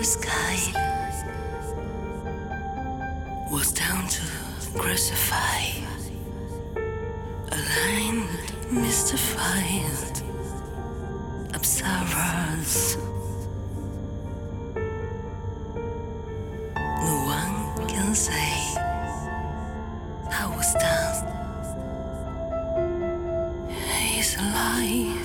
the sky was down to crucify a line mystified observers. No one can say I was down. He's alive.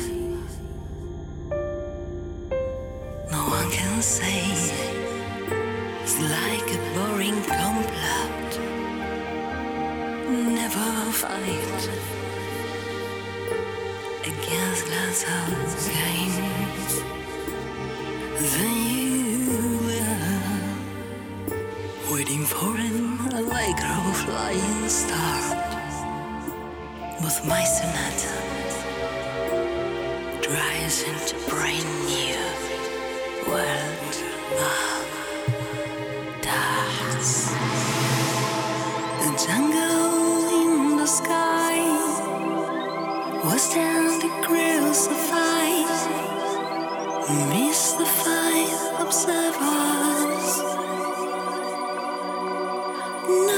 No one can say it's like a boring complot. Never fight against lots of games. Then you were waiting for an allegro flying start. With my sonata drives into brand new world of dance. The jungle in the sky was down to crucify mystified observers. No